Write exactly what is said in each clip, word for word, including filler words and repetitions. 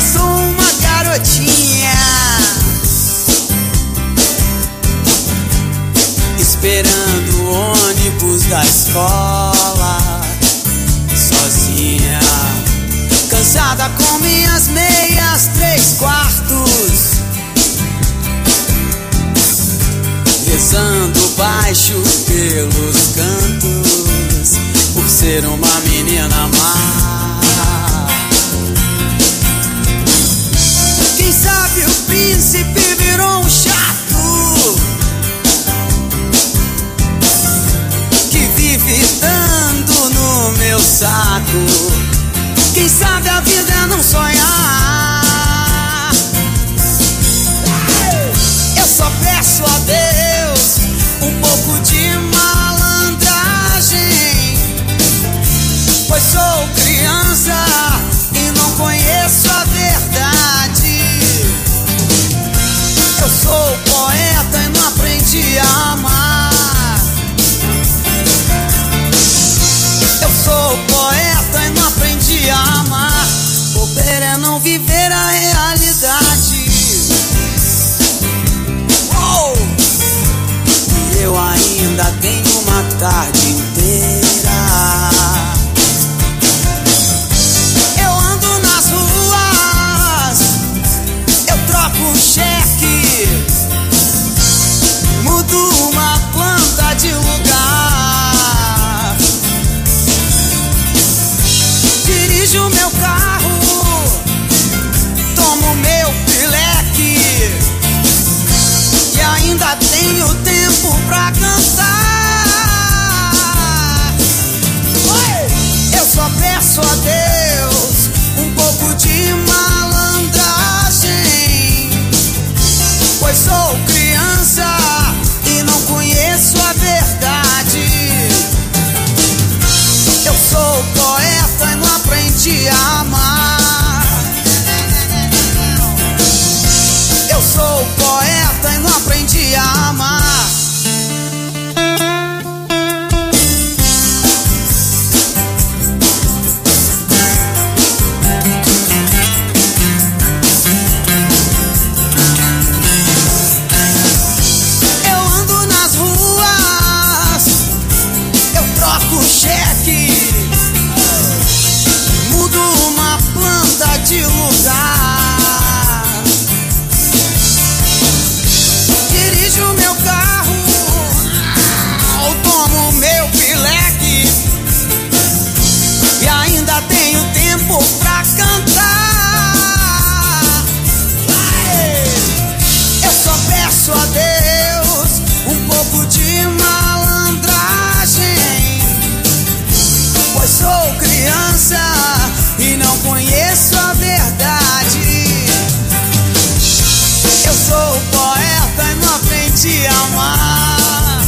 sou uma garotinha esperando o ônibus da escola, sozinha, cansada com minhas meias três quartos, rezando baixo pelos cantos, por ser uma menina má. Quem sabe o príncipe virou um chato que vive dando no meu saco. Quem sabe a vida é não sonhar. Eu só peço a Deus um pouco de malandragem, pois sou criança e não conheço a verdade. Eu sou poeta e não aprendi a amar. Eu sou poeta e não aprendi a amar. Bobeira é não viver a realidade. Oh! E eu ainda tenho uma tarde inteira. Eu ando nas ruas, eu troco um cheque, mudo uma planta de lugar, dirijo meu carro, tomo meu pileque e ainda tenho tempo pra cantar. Oi! Eu só peço a Deus um pouco de malandragem, pois sou criança e não conheço a verdade. Eu sou poeta e não aprendi a amar. Eu sou poeta e não aprendi a amar. Eu ando nas ruas, eu troco cheque, mudo uma planta de lugar, dirijo meu carro, eu tomo meu pileque e ainda tenho tempo pra cantar. Eu só peço a Deus um pouco de malandragem, pois sou criança e não conheço a verdade. Eu sou poeta e não aprendi a amar.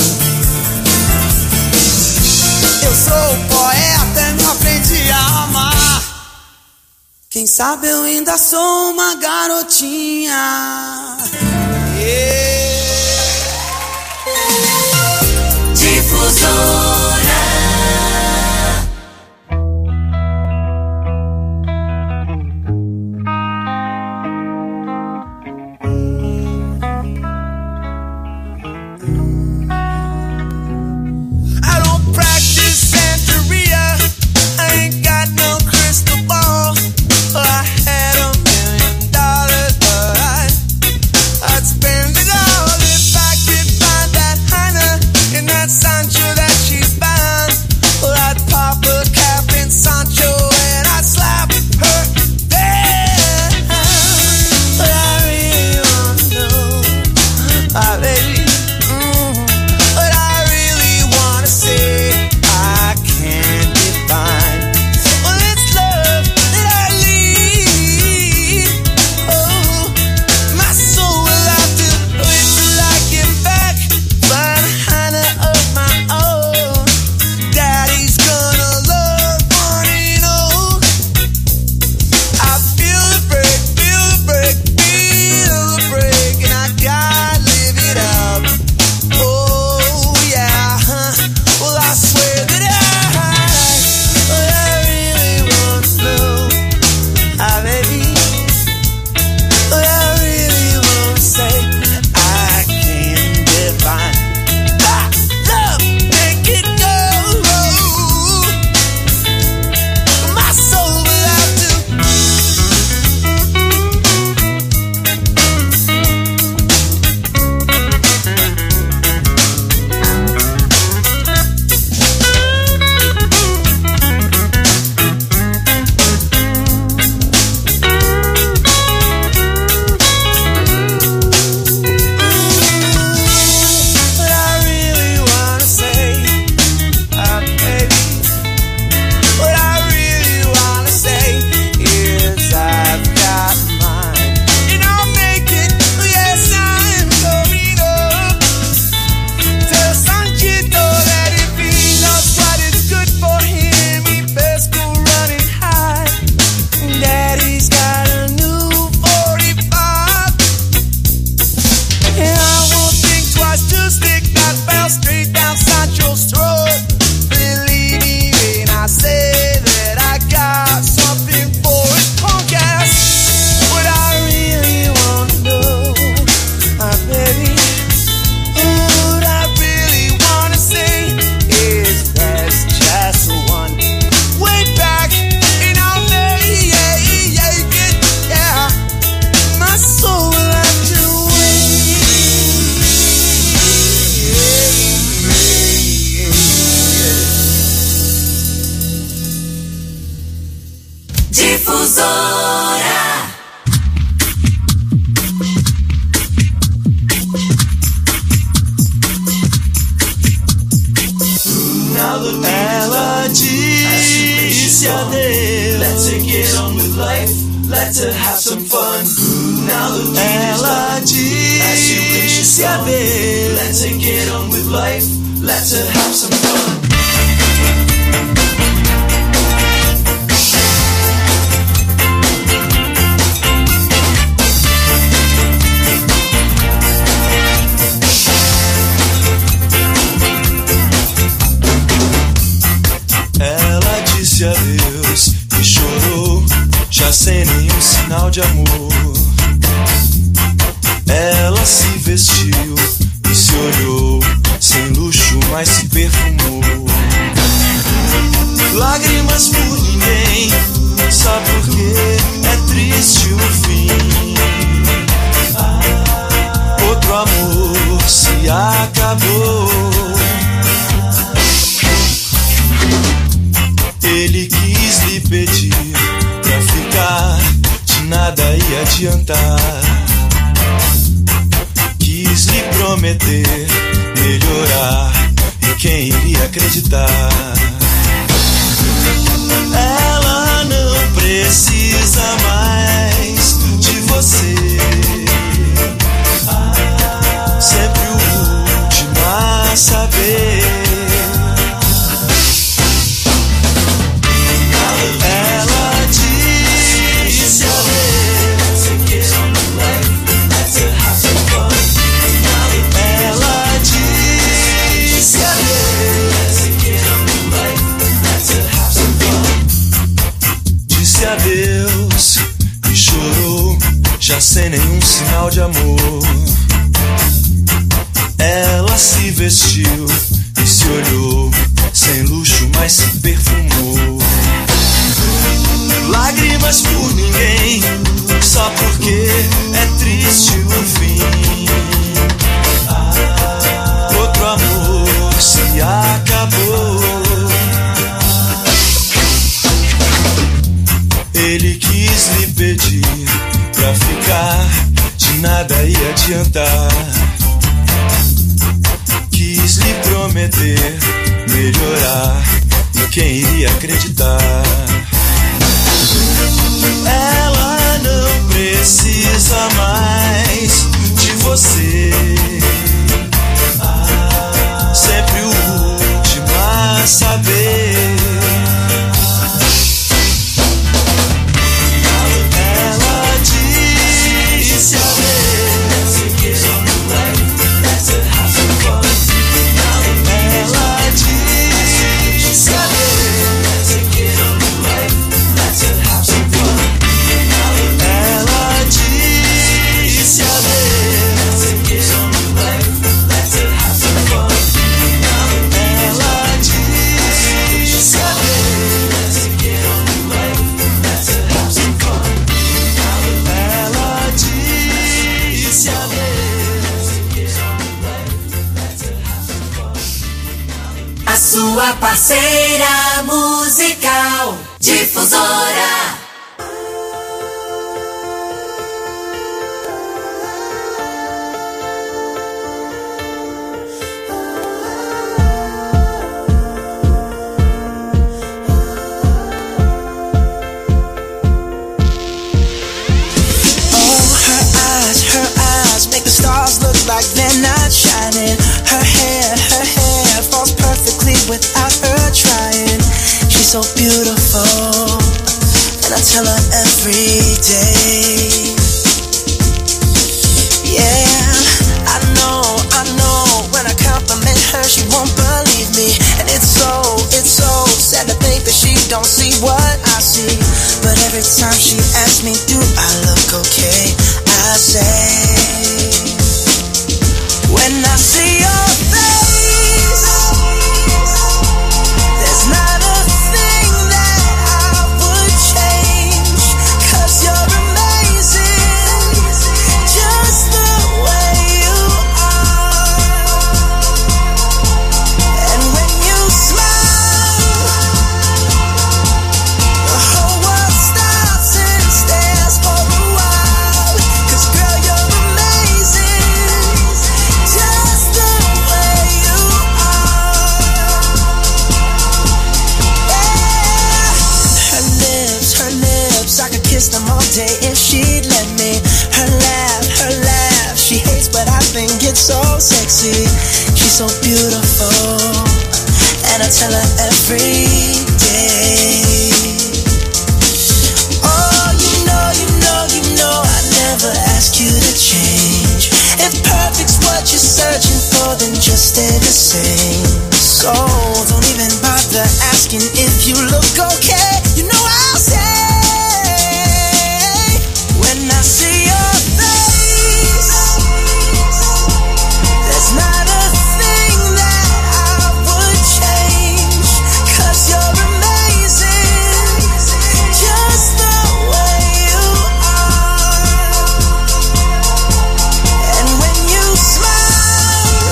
Eu sou poeta e não aprendi a amar. Quem sabe eu ainda sou uma garotinha. Yeah. Difusora. I don't practice Santeria, I ain't got no crystal ball. Well, I had a million dollars, but I, I'd spend it all if I could find that Hannah in that Sancho that she Difusora. Ela disse adeus. Let's get on with life. Let's have some fun. Ela disse adeus. Let's get on with life. Let's have some fun. Ela disse adeus e chorou, já sem nenhum sinal de amor. Ela se vestiu e se olhou, sem luxo, mas se perfumou. Lágrimas por ninguém, só porque é triste o fim. Outro amor se acabou. Ele quis lhe pedir pra ficar, de nada ia adiantar. Quis lhe prometer melhorar, e quem iria acreditar? Ela não precisa mais de você. Sempre o último a saber. Ela disse adeus. Ela disse adeus. Disse adeus e chorou, já sem nenhum sinal de amor. Ela se vestiu e se olhou, sem luxo, mas se perfumou. Lágrimas por ninguém, só porque é triste o fim. Outro amor se acabou. Ele quis lhe pedir pra ficar, de nada ia adiantar. Quis lhe prometer melhorar, e quem iria acreditar? Ela não precisa mais de você. Sempre o último a saber. Ela disse adeus. Ela disse adeus. Ela disse A sua parceira musical, Difusora. Stars look like they're not shining. Her hair, her hair falls perfectly without her trying. She's so beautiful, and I tell her every day. Yeah, I know, I know. When I compliment her, she won't believe me, and it's so, it's so sad to think that she don't see what I see. But every time she asks me, do I look okay? I say, when I see your face, there's not a thing that I would change, 'cause you're amazing, just the way you are. And when you smile, the whole world stops sexy, she's so beautiful, and I tell her every day. Oh, you know, you know, you know I never ask you to change. If perfect's what you're searching for, then just stay the same. So don't even bother asking if you look okay. You know I'll say, when I see your face, there's not a thing that I would change, 'cause you're amazing, just the way you are. And when you smile,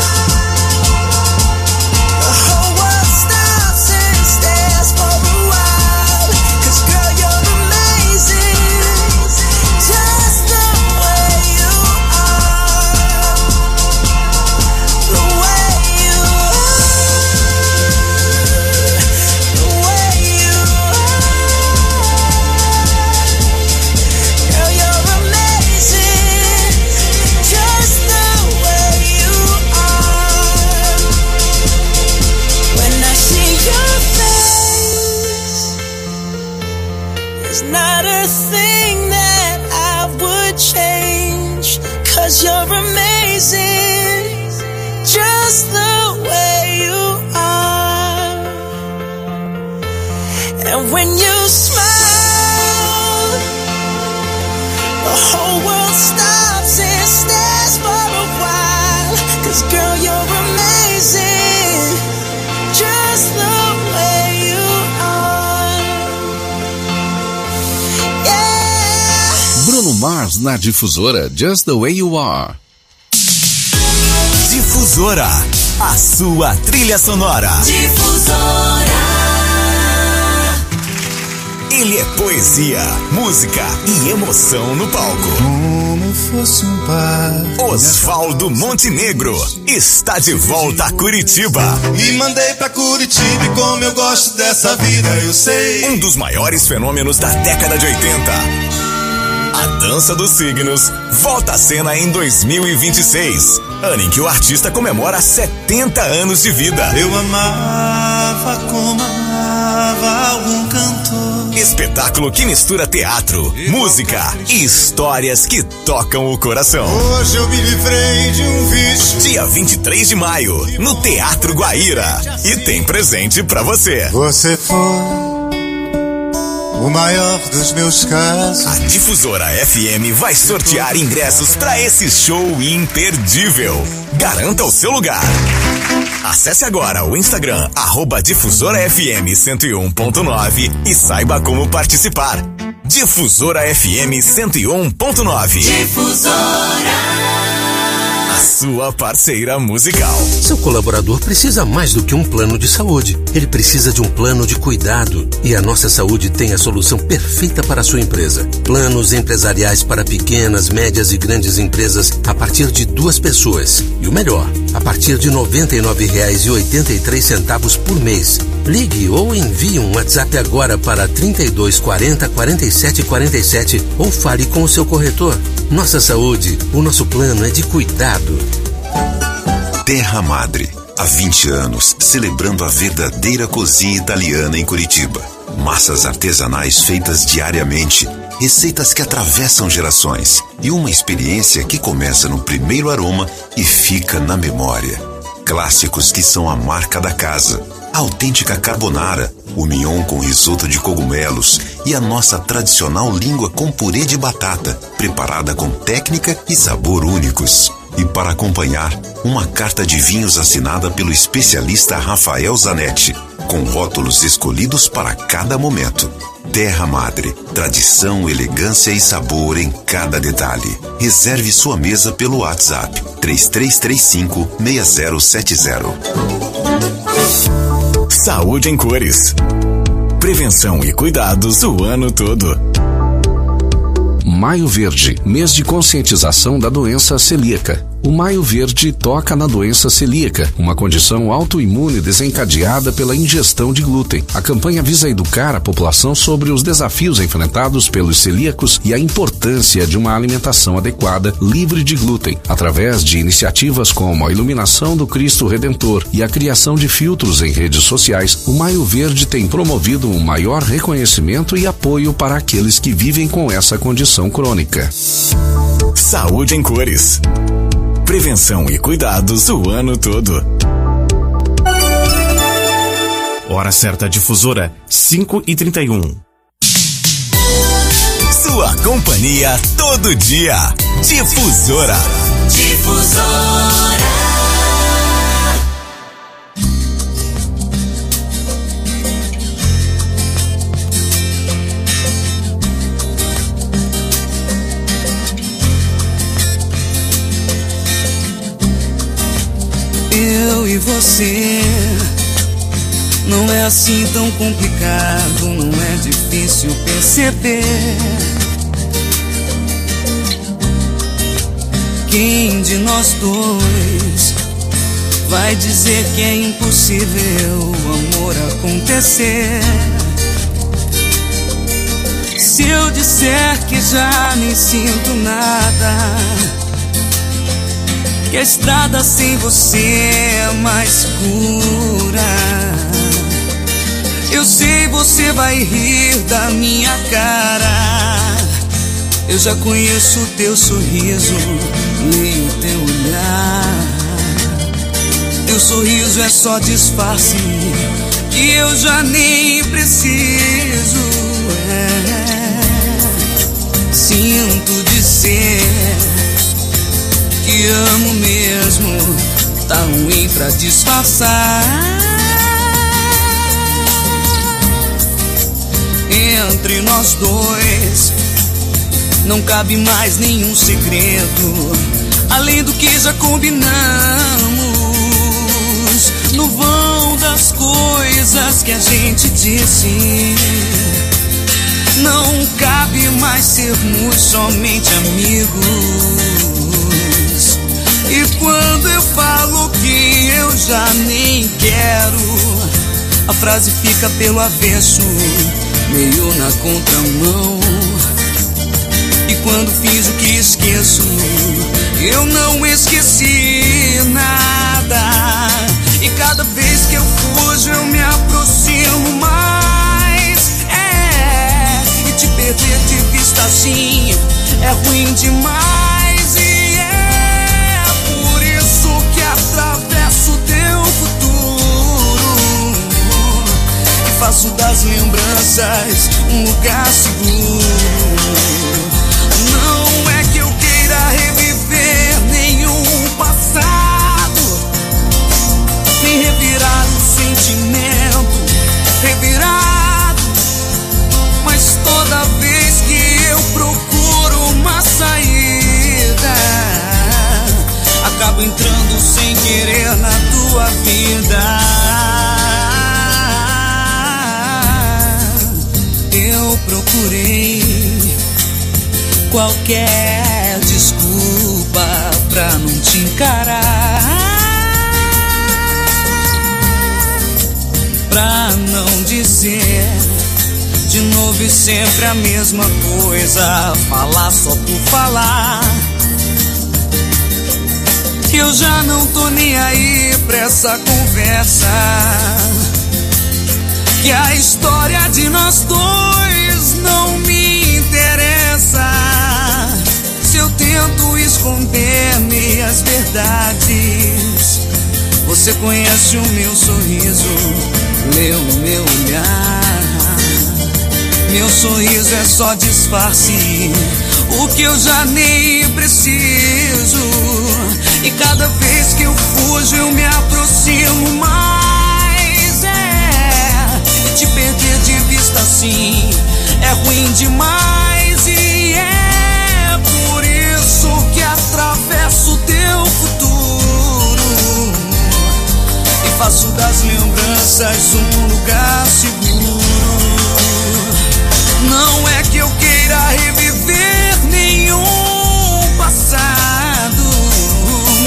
the whole world stops and stares for a while, 'cause girl, you're amazing, just the way you are. The way you are, the way you are. Girl, you're amazing, just the way you are. When I see your face, there's not a thing that I would change, 'cause you're amazing, just the way you are. And when you smile, the whole world stops and stares for a while, 'cause girl, you're amazing, just the way you are. Yeah. Bruno Mars na Difusora, Just the Way You Are. Difusora, a sua trilha sonora. Difusora. Ele é poesia, música e emoção no palco. Como fosse um par. Osvaldo Montenegro está de volta a Curitiba. Me mandei pra Curitiba e como eu gosto dessa vida, eu sei. Um dos maiores fenômenos da década de oitenta. A Dança dos Signos volta à cena em dois mil e vinte e seis, ano em que o artista comemora setenta anos de vida. Eu amava como amava algum cantor. Espetáculo que mistura teatro, música e histórias que tocam o coração. Hoje eu me livrei de um vício. Dia vinte e três de maio, no Teatro Guaíra. E tem presente pra você. Você foi o maior dos meus casos. A Difusora F M vai sortear ingressos pra esse show imperdível. Garanta o seu lugar. Acesse agora o Instagram, arroba Difusora F M cento e um ponto nove e saiba como participar. Difusora F M cento e um ponto nove. Difusora. A sua parceira musical. Seu colaborador precisa mais do que um plano de saúde. Ele precisa de um plano de cuidado. E a Nossa Saúde tem a solução perfeita para a sua empresa. Planos empresariais para pequenas, médias e grandes empresas a partir de duas pessoas. E o melhor, a partir de noventa e nove reais e oitenta e três centavos por mês. Ligue ou envie um WhatsApp agora para trinta e dois quarenta, quarenta e sete quarenta e sete ou fale com o seu corretor. Nossa Saúde, o nosso plano é de cuidado. Terra Madre, há vinte anos, celebrando a verdadeira cozinha italiana em Curitiba. Massas artesanais feitas diariamente, receitas que atravessam gerações e uma experiência que começa no primeiro aroma e fica na memória. Clássicos que são a marca da casa. A autêntica carbonara, o mignon com risoto de cogumelos e a nossa tradicional língua com purê de batata, preparada com técnica e sabor únicos. E para acompanhar, uma carta de vinhos assinada pelo especialista Rafael Zanetti, com rótulos escolhidos para cada momento. Terra Madre, tradição, elegância e sabor em cada detalhe. Reserve sua mesa pelo WhatsApp três três três cinco, seis zero sete zero. Saúde em cores. Prevenção e cuidados o ano todo. Maio Verde, mês de conscientização da doença celíaca. O Maio Verde toca na doença celíaca, uma condição autoimune desencadeada pela ingestão de glúten. A campanha visa educar a população sobre os desafios enfrentados pelos celíacos e a importância de uma alimentação adequada, livre de glúten, através de iniciativas como a iluminação do Cristo Redentor e a criação de filtros em redes sociais. O Maio Verde tem promovido um maior reconhecimento e apoio para aqueles que vivem com essa condição crônica. Saúde em cores. Prevenção e cuidados o ano todo. Hora certa difusora, cinco e trinta e um. Sua companhia todo dia. Difusora. Difusora. Eu e você, não é assim tão complicado, não é difícil perceber. Quem de nós dois vai dizer que é impossível o amor acontecer? Se eu disser que já nem sinto nada, que a estrada sem você é mais escura, eu sei você vai rir da minha cara. Eu já conheço o teu sorriso e o teu olhar. Teu sorriso é só disfarce que eu já nem preciso. É. Sinto dizer que amo mesmo, tá ruim pra disfarçar. Entre nós dois não cabe mais nenhum segredo, além do que já combinamos. No vão das coisas que a gente disse, não cabe mais sermos somente amigos. E quando eu falo que eu já nem quero, a frase fica pelo avesso, meio na contramão. E quando fiz o que esqueço, eu não esqueci nada. E cada vez que eu fujo eu me aproximo mais. É, e te perder de vista assim é ruim demais. E é por isso que atravesso o teu futuro e faço das lembranças um lugar seguro. Não é que eu queira reviver nenhum passado, nem revirar um sentimento revirado, mas toda vez que eu procuro uma saída, acabo entrando sem querer na tua vida. Eu procurei qualquer desculpa pra não te encarar, pra não dizer de novo e sempre a mesma coisa, falar só por falar. Eu já não tô nem aí pra essa conversa, que a história de nós dois não me interessa. Se eu tento esconder meias verdades, você conhece o meu sorriso, leu o meu olhar. Meu sorriso é só disfarce, o que eu já nem preciso. E cada vez que eu fujo eu me aproximo mais. É, e te perder de vista assim é ruim demais. E é por isso que atravesso o teu futuro e faço das lembranças um lugar seguro. Não é que eu queira reviver nenhum passado,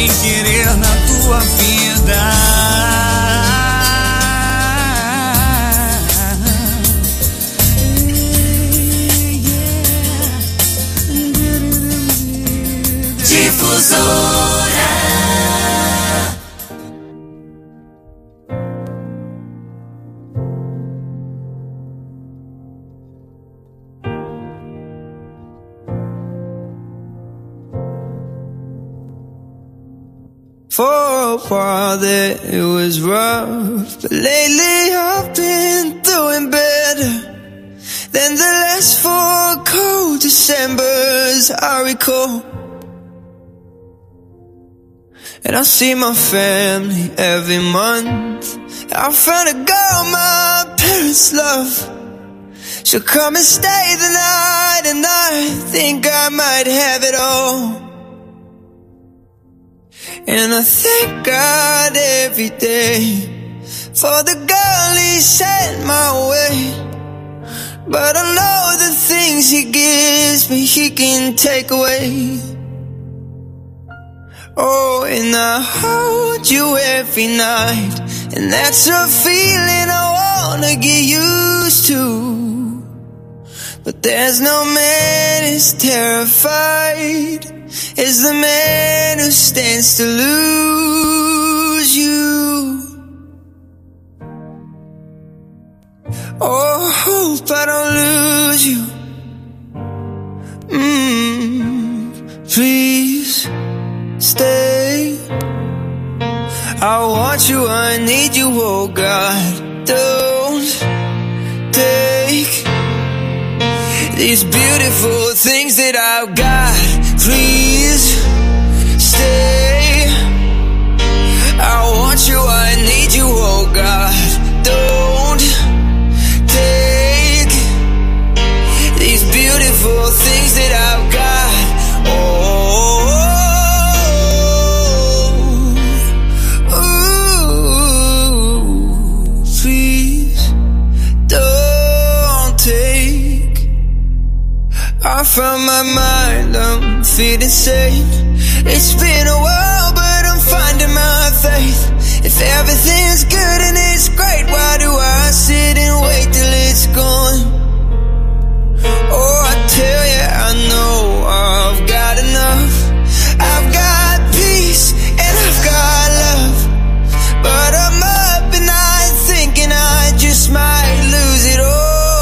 bem querer na tua vida. Difusora. For a while there it was rough, but lately I've been doing better than the last four cold Decembers I recall. And I see my family every month. I found a girl my parents love. She'll come and stay the night, and I think I might have it all. And I thank God every day for the girl He sent my way. But I know the things He gives me He can take away. Oh, and I hold you every night, and that's a feeling I wanna get used to. But there's no man as terrified as the man who stands to lose you. Oh, hope I don't lose you. Mm, please stay. I want you, I need you, oh God. Don't take these beautiful things that I've got. Please stay. I want you, I need you, oh God. Don't take these beautiful things that I've got. Oh, ooh, please don't take. I found my mind, I'm feeling sane. It's been a while, but I'm finding my faith. If everything's good and it's great, why do I sit and wait till it's gone? Oh, I tell you, I know I've got enough. I've got peace and I've got love. But I'm up and I'm thinking I just might lose it all.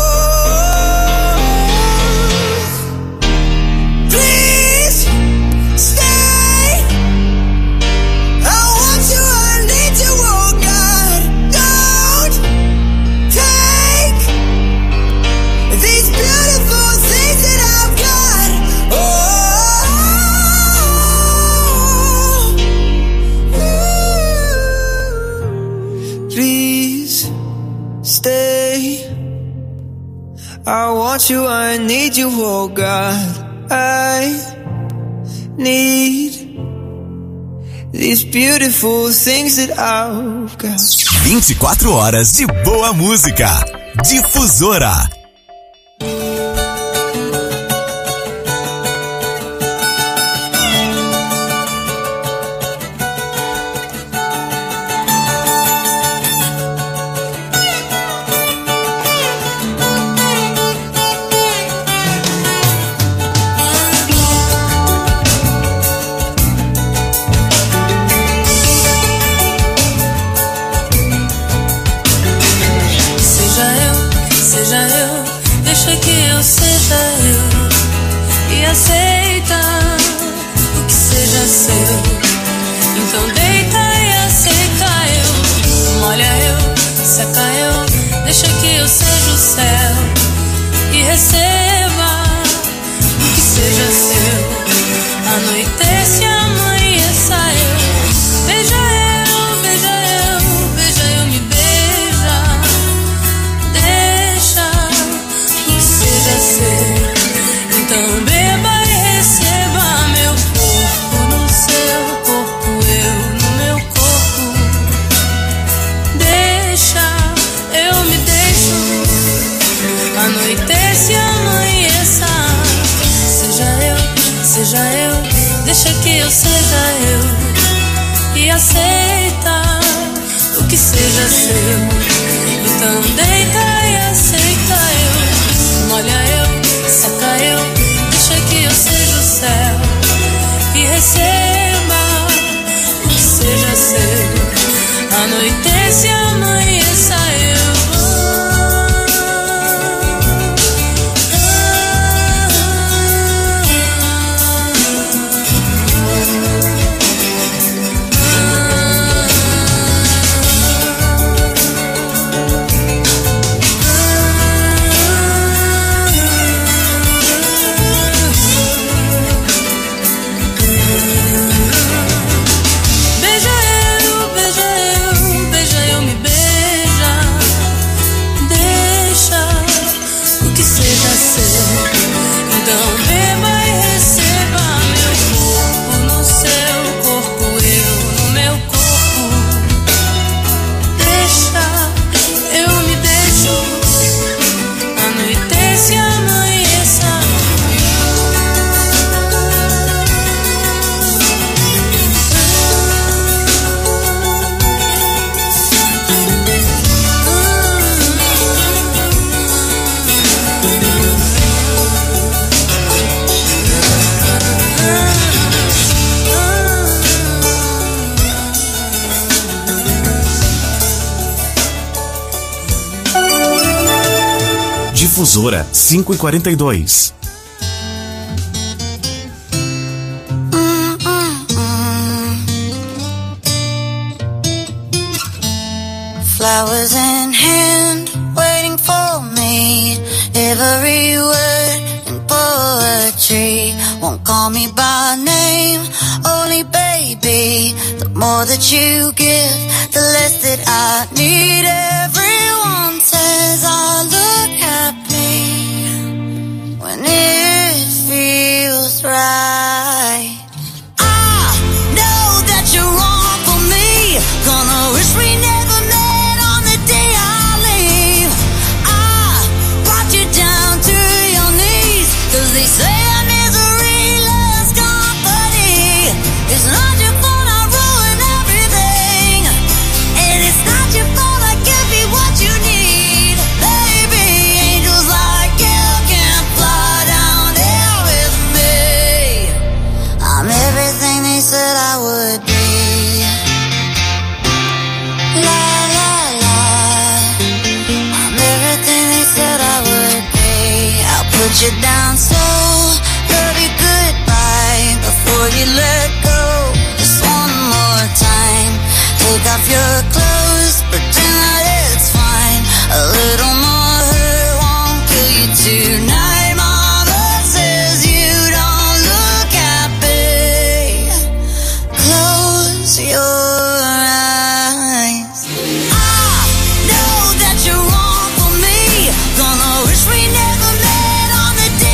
Please stay. I want you, I need you, oh God. Don't take these beautiful things that I've got. Oh, please stay. I want you, I need you, oh God. I need these beautiful things that I've got. vinte e quatro horas de boa música. Difusora. Aceita o que seja seu. Então deita e aceita eu. Molha eu, seca eu. Deixa que eu seja o céu e receba o que seja seu. Anoitece e amanheça eu. Beija eu, beija eu, beija eu, me beija. Deixa o que seja seu. Então beba e receba meu corpo no seu corpo, eu no meu corpo. Deixa, eu me deixo. Anoitece e amanheça. Seja eu, seja eu, deixa que eu seja eu. e aceita o que seja seu. Então deita e aceita eu, molha eu, seca eu, deixa que eu seja o céu e receba o que seja seu. Anoitece, amanheça eu. Difusora cinco e quarenta e dois. Flowers in hand, waiting for me. Every word in poetry won't call me by name, only baby. The more that you give, the less that I need. Everyone says I look happy when it feels right. I know that you're wrong for me, gonna wish we never met on the day I leave. I brought you down to your knees, cause they say a misery loves company. It's not your fault I ruin everything, and it's not your fault I give you what you need. Baby, angels like you can fly down here with me. I'm everything they said I would be. La la la, I'm everything they said I would be. I'll put you down slow, love you goodbye before you let go. Just one more time, take off your clothes, pretend that it's fine. A little more hurt won't kill you tonight. Mama says you don't look happy. Close your eyes. I know that you're wrong for me, gonna wish we never met on the day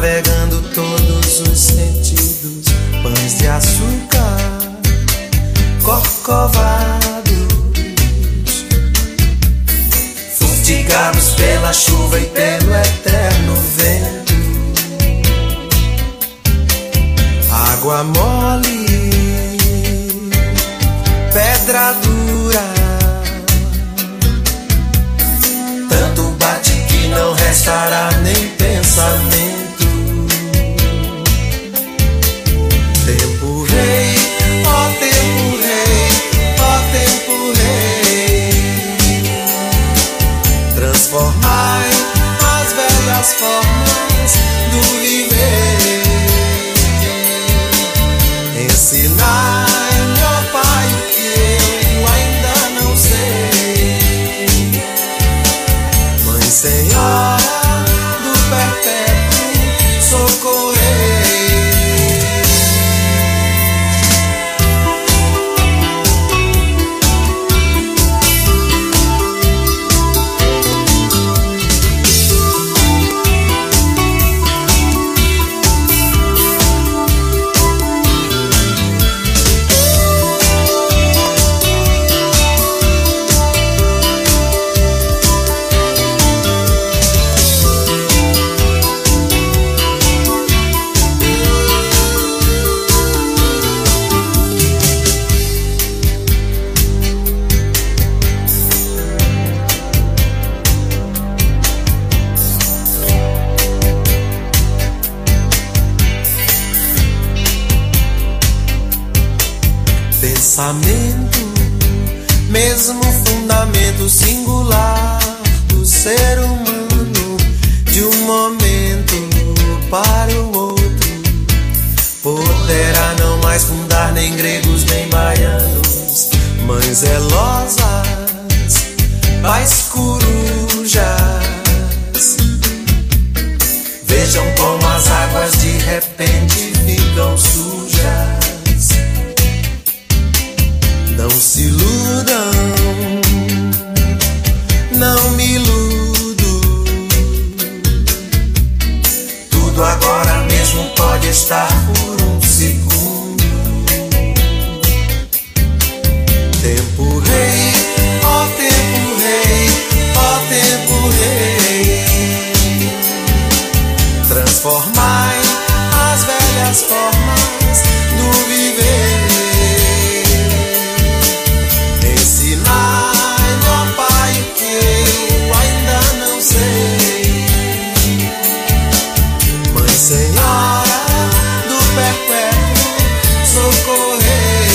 alegando todos os sentidos. Pães de açúcar, corcovados, fustigados pela chuva e pelo eterno vento. Água mole, pedra dura, tanto bate que não restará nem pensamento. Tempo rei, ó tempo rei, ó tempo rei, transformai as velhas formas do viver. Ensinai-me, ó Pai, o que eu ainda não sei. Mãe Senhora do perpétuo socorrei. Pensamento, mesmo fundamento singular do ser humano, de um momento para o outro, poderá não mais fundar nem gregos nem baianos, mães zelosas, pais corujas. Vejam como as águas de repente ficam sujas. Não se iludam, não me iludo. Tudo agora mesmo pode estar por um segundo. Tempo rei, ó tempo rei, ó tempo rei, transformai as velhas formas do viver. Ensinai-me, ó Pai, o que eu ainda não sei. Mãe Senhora do perpétuo socorrei.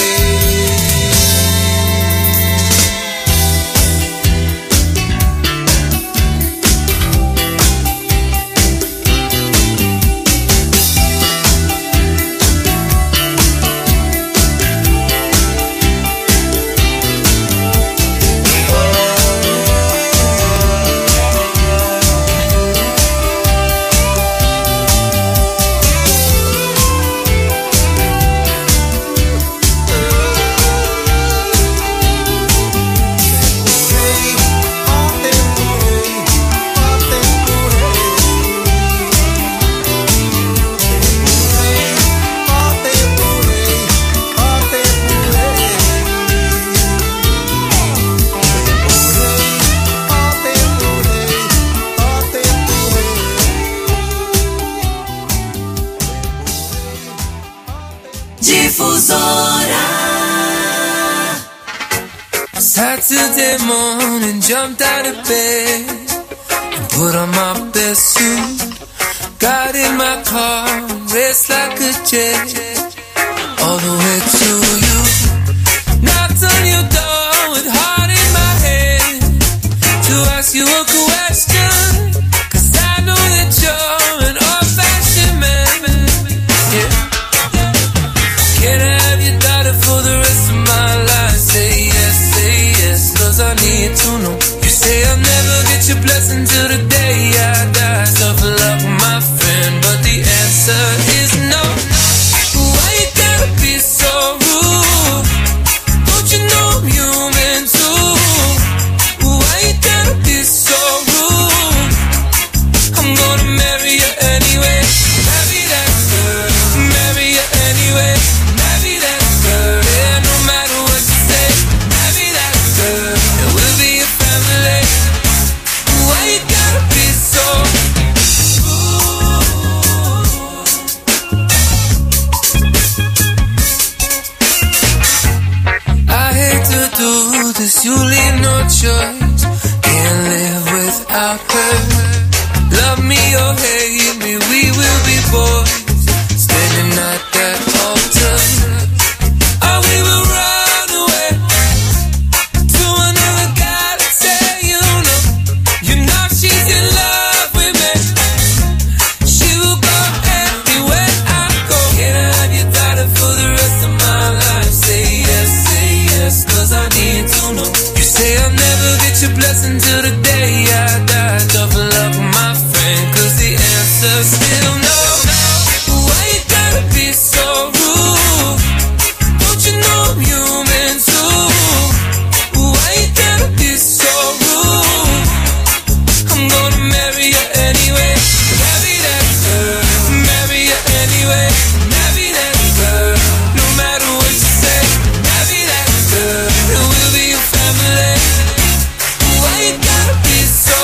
Saturday morning, jumped out of bed and put on my best suit. Got in my car, raced like a jet all the way to you. Knocked on your door with heart in my head to ask you a question, 'cause I know that you're an old-fashioned man. Yeah. Can I have your daughter for the rest of my life? Say yes, say yes, 'cause I need to know. You say I'll never get your blessing till the day I die. Tough luck, my friend, but the answer is no. Why you gotta be so rude? Don't you know I'm human too? Why you gotta be so rude? I'm gonna marry you anyway. no choice. Can't live without her. Love me or hate me, we will be boys, standing at that altar. Or we will run away to another galaxy. You know, you know she's in love with me. She will go anywhere I go. Can I have your daughter for the rest of my life? Say yes, say yes, cause I need to know. You say I'll never get your blessing till the day I die. Tough luck, my friend, cause the answer's still no. Why you gotta be so rude? Don't you know I'm human too? Why you gotta be so rude? I'm gonna marry you anyway. Marry that girl, marry you anyway. Marry that girl, no matter what you say. Marry that girl, and we'll be your family. Why you gotta be so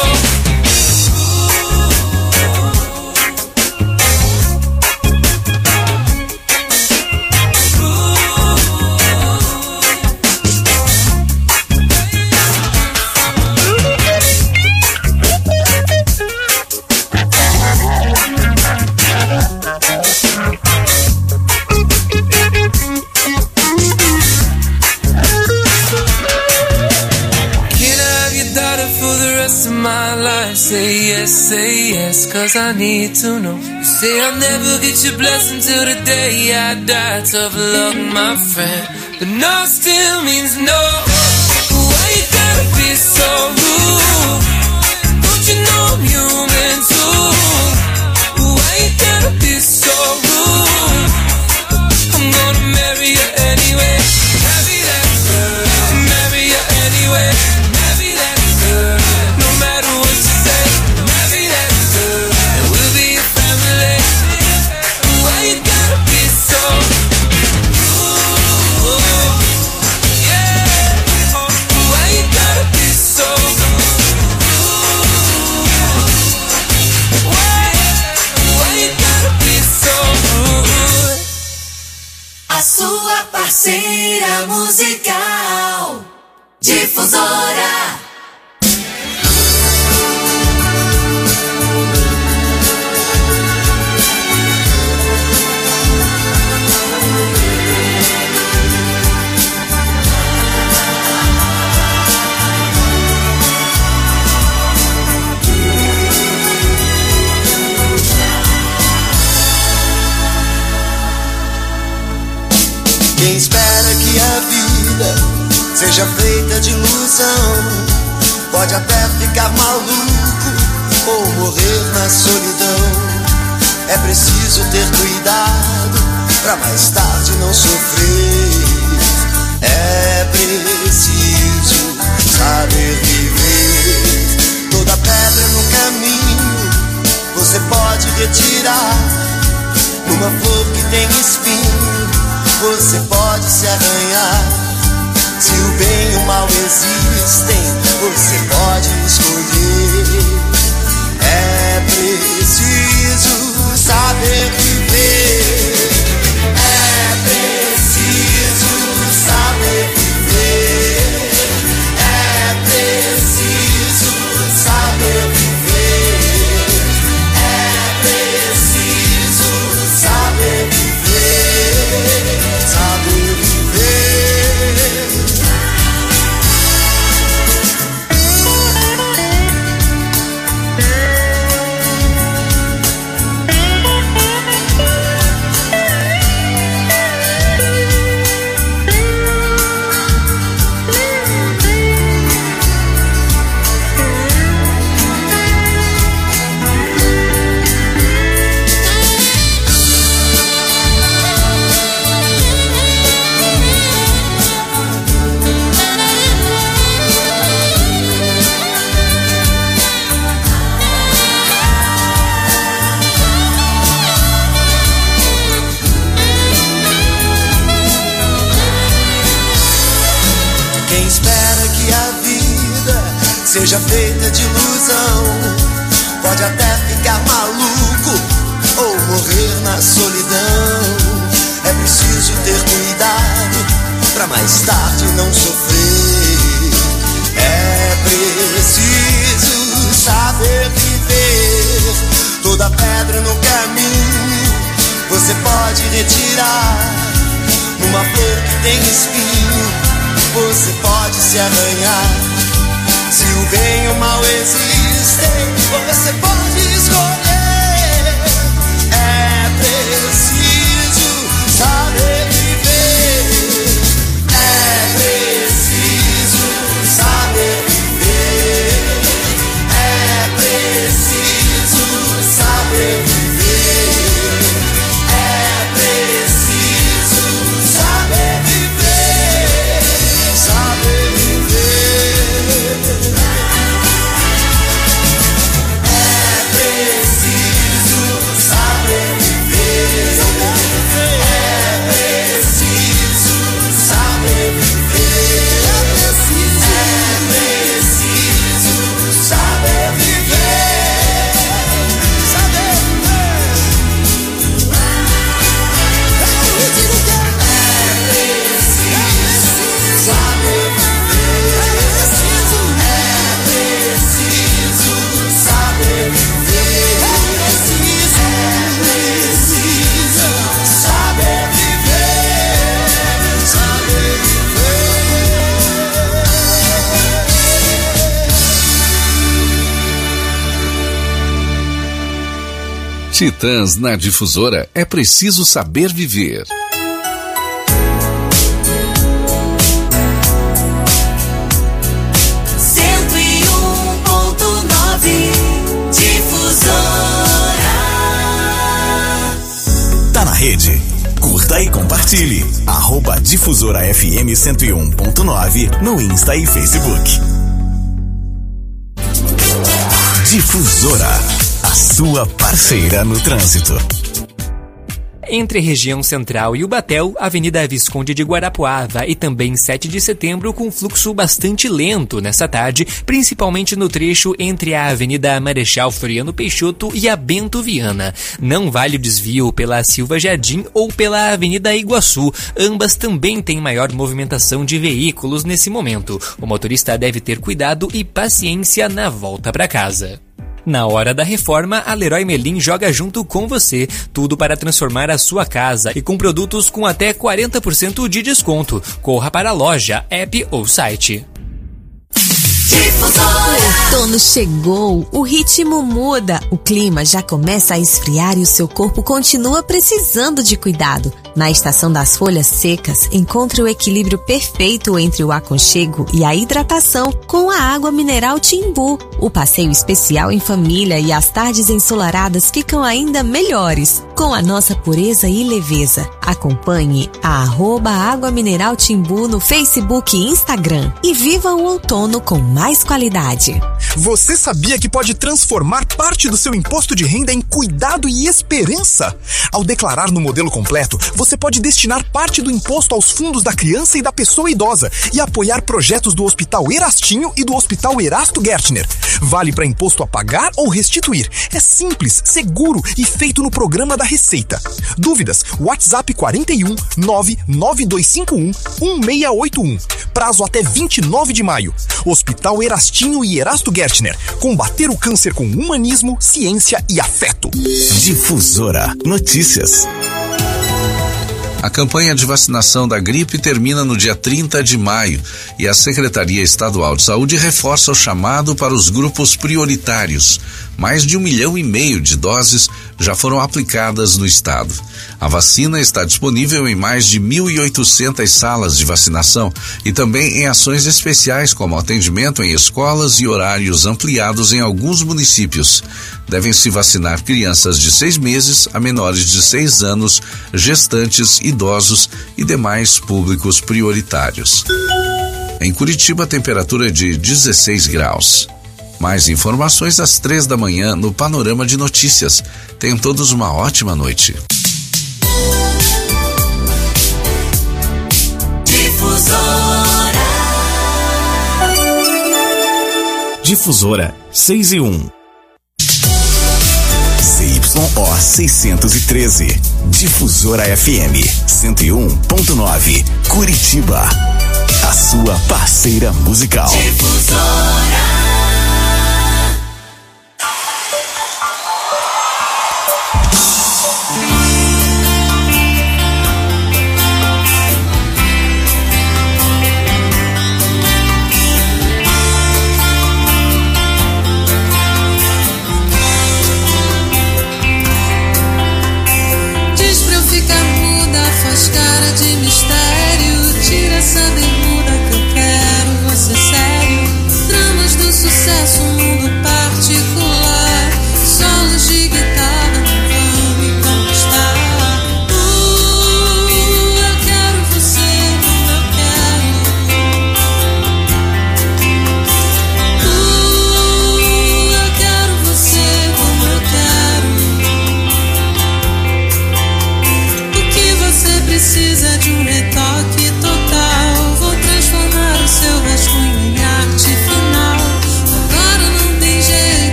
say yes, say yes, cause I need to know. You say I'll never get your blessing till the day I die. Tough luck, my friend, but no still means no. Why you gotta be so rude? Don't you know I'm human too? Why you gotta be so rude? I'm gonna marry you anyway. Marry that girl, marry you anyway. Marry that girl, no matter what you say. Marry that girl, and we'll be your family. Why you gotta be so rude? Yeah. Why you gotta be so rude? Why? Why you gotta be so rude? A sua parceira musical, Difusora. Quem espera que a vida seja feita de ilusão pode até ficar maluco ou morrer na solidão. É preciso ter cuidado pra mais tarde não sofrer. É preciso saber viver. Toda pedra no caminho você pode retirar. Uma flor que tem espinho você pode se arranhar. Se o bem e o mal existem, você pode escolher. É preciso saber viver. É preciso saber viver. É preciso saber viver. É preciso saber viver. Saber viver. Seja feita de ilusão, pode até ficar maluco ou morrer na solidão. É preciso ter cuidado pra mais tarde não sofrer. É pode retirar. Numa flor que tem espinho, você pode se arranhar. Se o bem e o mal existem, você pode escolher. É preciso saber viver. É preciso saber viver. É preciso saber viver. Titãs na Difusora, é preciso saber viver. cento e um ponto nove Difusora. Tá na rede? Curta e compartilhe. Arroba Difusora F M cento e um ponto nove no Insta e Facebook. Difusora, a sua parceira no trânsito. Entre a região central e Ubatel, Avenida Visconde de Guarapuava e também sete de setembro com fluxo bastante lento nessa tarde, principalmente no trecho entre a Avenida Marechal Floriano Peixoto e a Bento Viana. Não vale o desvio pela Silva Jardim ou pela Avenida Iguaçu. Ambas também têm maior movimentação de veículos nesse momento. O motorista deve ter cuidado e paciência na volta para casa. Na hora da reforma, a Leroy Merlin joga junto com você, tudo para transformar a sua casa e com produtos com até quarenta por cento de desconto. Corra para a loja, app ou site. O outono chegou, o ritmo muda, o clima já começa a esfriar e o seu corpo continua precisando de cuidado. Na estação das folhas secas, encontre o equilíbrio perfeito entre o aconchego e a hidratação com a água mineral Timbu. O passeio especial em família e as tardes ensolaradas ficam ainda melhores, com a nossa pureza e leveza. Acompanhe a arroba Água Mineral Timbu no Facebook e Instagram e viva o outono com mais qualidade. Você sabia que pode transformar parte do seu imposto de renda em cuidado e esperança? Ao declarar no modelo completo, você pode destinar parte do imposto aos fundos da criança e da pessoa idosa e apoiar projetos do Hospital Erastinho e do Hospital Erasto Gertner. Vale para imposto a pagar ou restituir. É simples, seguro e feito no programa da Receita. Dúvidas? WhatsApp quarenta e um, nove nove dois cinco um, um seis oito um. Prazo até vinte e nove de maio. Hospital Erastinho e Erasto Gertner. Combater o câncer com humanismo, ciência e afeto. Difusora Notícias. A campanha de vacinação da gripe termina no dia trinta de maio e a Secretaria Estadual de Saúde reforça o chamado para os grupos prioritários. Mais de um milhão e meio de doses já foram aplicadas no estado. A vacina está disponível em mais de mil e oitocentas salas de vacinação e também em ações especiais como atendimento em escolas e horários ampliados em alguns municípios. Devem se vacinar crianças de seis meses a menores de seis anos, gestantes, idosos e demais públicos prioritários. Em Curitiba, a temperatura é de dezesseis graus. Mais informações às três da manhã no Panorama de Notícias. Tenham todos uma ótima noite. Difusora. Difusora seis e um. C Y O seiscentos e treze. Difusora F M cento e um ponto nove. Curitiba. A sua parceira musical. Difusora.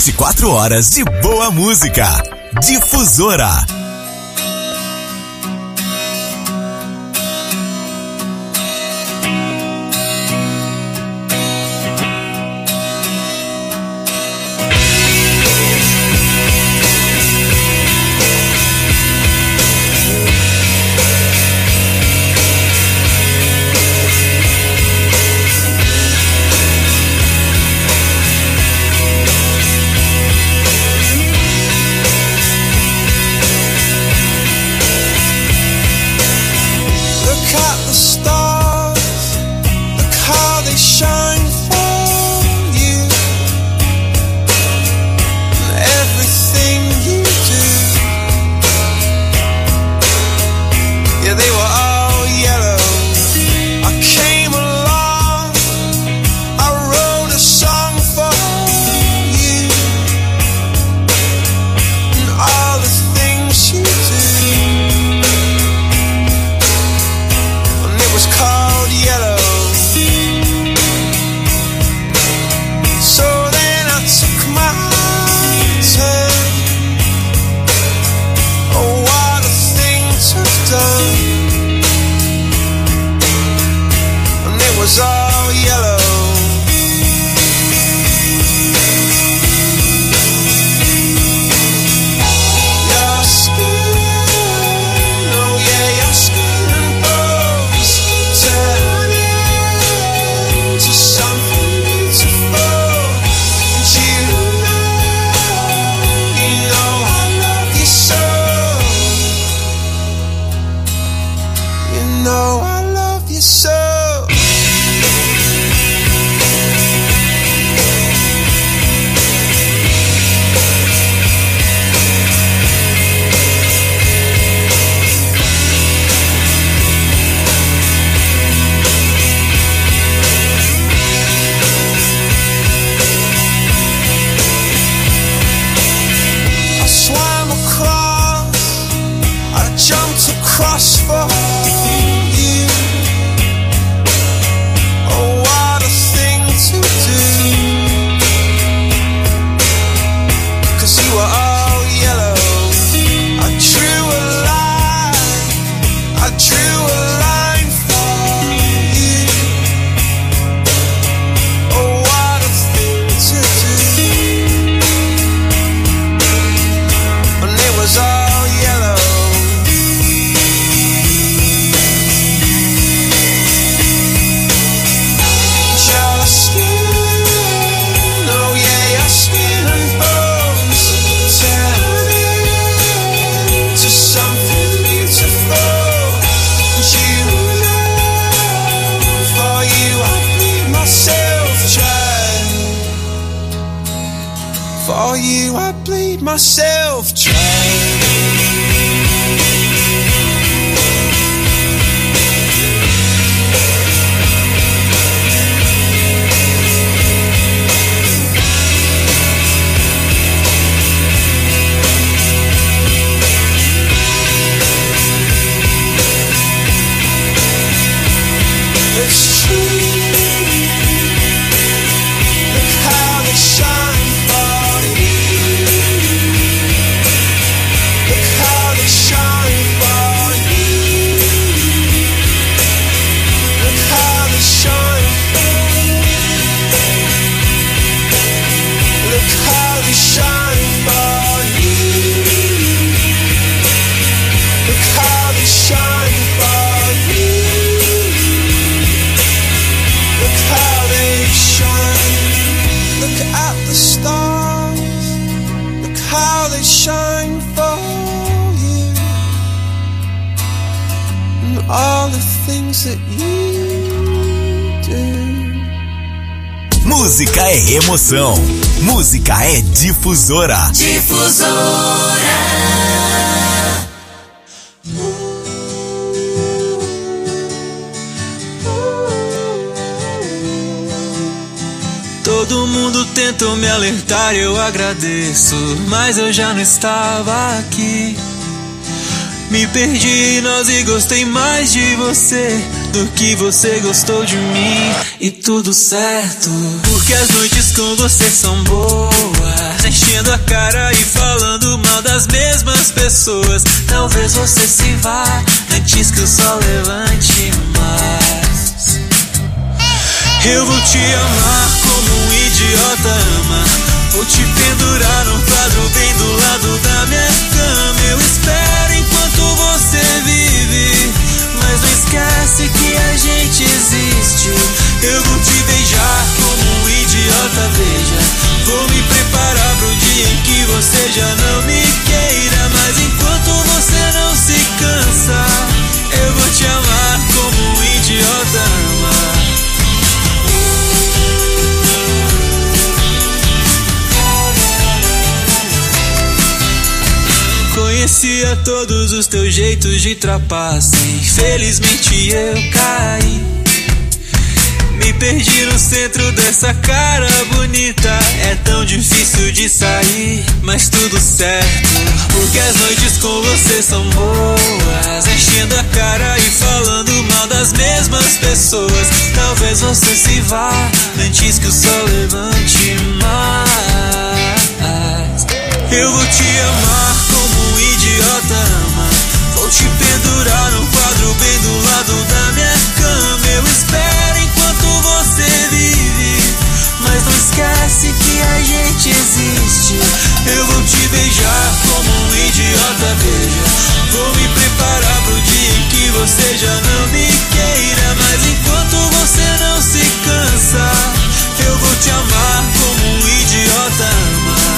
vinte e quatro horas de boa música. Difusora. Myself trying. It's true. Look how they shine for you. Look how they shine for you. Look how they shine for you. Look how they shine for you. Look how they shine for you. Look how they shine. Look at the stars. Look how they shine for you. And all the things that you do. Música é emoção. Música é difusora. Difusora. Todo mundo tentou me alertar, eu agradeço, mas eu já não estava aqui. Me perdi em nós e gostei mais de você do que você gostou de mim. E tudo certo, porque as noites com você são boas, enchendo a cara e falando mal das mesmas pessoas. Talvez você se vá antes que o sol levante mais. Eu vou te amar como um idiota ama. Vou te pendurar num quadro bem do lado da minha cama. Eu espero enquanto você vive, mas não esquece que a gente existe. Eu vou te beijar como um idiota, veja. Vou me preparar pro dia em que você já não me queira. Mas enquanto você não se cansa, eu vou te amar como um idiota ama. Conhecia todos os teus jeitos de trapaça. Infelizmente eu caí. Me perdi no centro dessa cara bonita. É tão difícil de sair, mas tudo certo, porque as noites com você são boas, enchendo a cara e falando mal das mesmas pessoas. Talvez você se vá antes que o sol levante mais. Eu vou te amar como um idiota ama. Vou te pendurar num quadro bem do lado da minha cama. Eu espero enquanto você vive, mas não esquece que a gente existe. Eu vou te beijar como um idiota, veja. Vou me preparar pro dia em que você já não me queira. Mas enquanto você não se cansa, eu vou te amar como um idiota ama.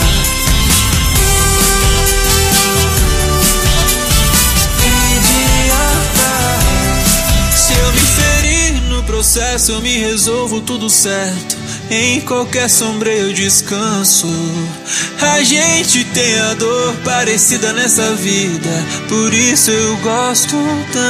Processo eu me resolvo tudo certo. Em qualquer sombra eu descanso. A gente tem a dor parecida nessa vida, por isso eu gosto tanto.